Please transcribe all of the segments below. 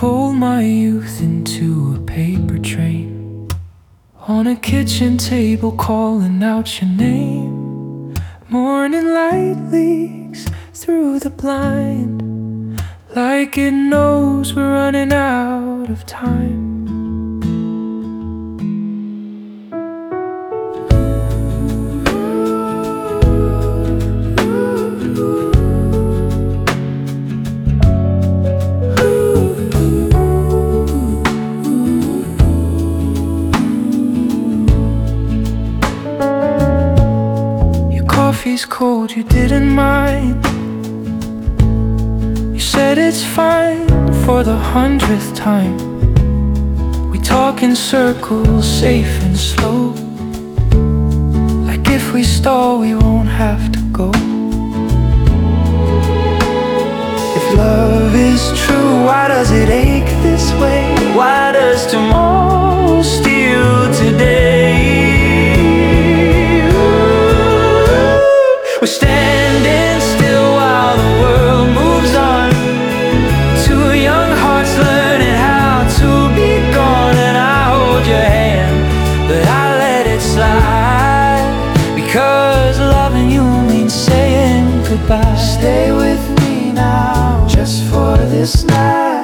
pulled my youth into a paper train, on a kitchen table calling out your name. Morning light leaks through the blind, like it knows we're running out of time. Coffee's cold, you didn't mind. You said it's fine for the 100th time. We talk in circles, safe and slow, like if we stall we won't have to go. If love is true, why does it ache this way? Why does tomorrow steal today? We're standing still while the world moves on, two young hearts learning how to be gone. And I hold your hand, but I let it slide, because loving you means saying goodbye. Stay with me now, just for this night.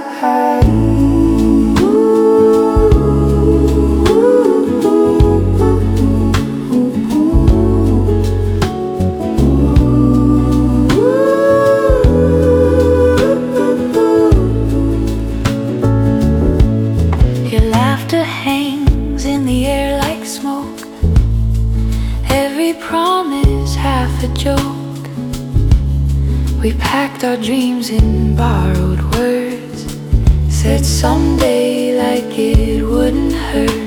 Hangs in the air like smoke, every promise half a joke. We packed our dreams in borrowed words, said someday like it wouldn't hurt.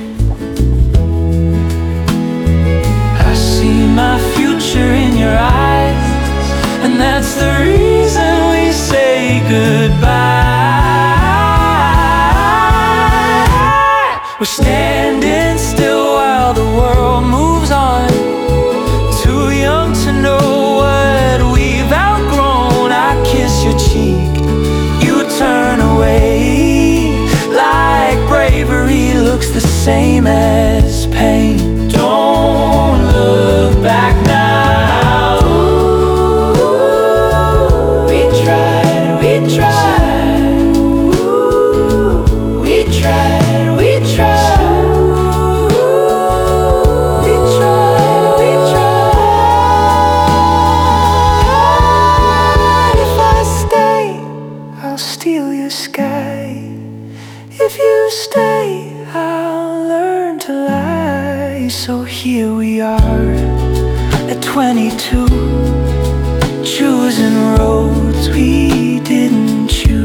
I see my future in your eyes, and that's the reason we say goodbye. We're standing still while the world moves on, too young to know what we've outgrown. I kiss your cheek, you turn away, like bravery looks the same as pain. Don't look back now. We tried, we tried, we tried, we tried. Steal your sky. If you stay, I'll learn to lie. So here we are at 22, choosing roads we didn't choose.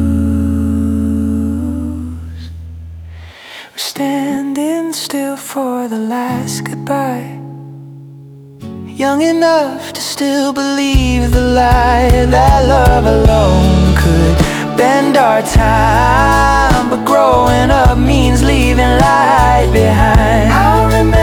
We're standing still for the last goodbye, young enough to still believe the lie that love alone could bend our time. But growing up means leaving light behind. I remember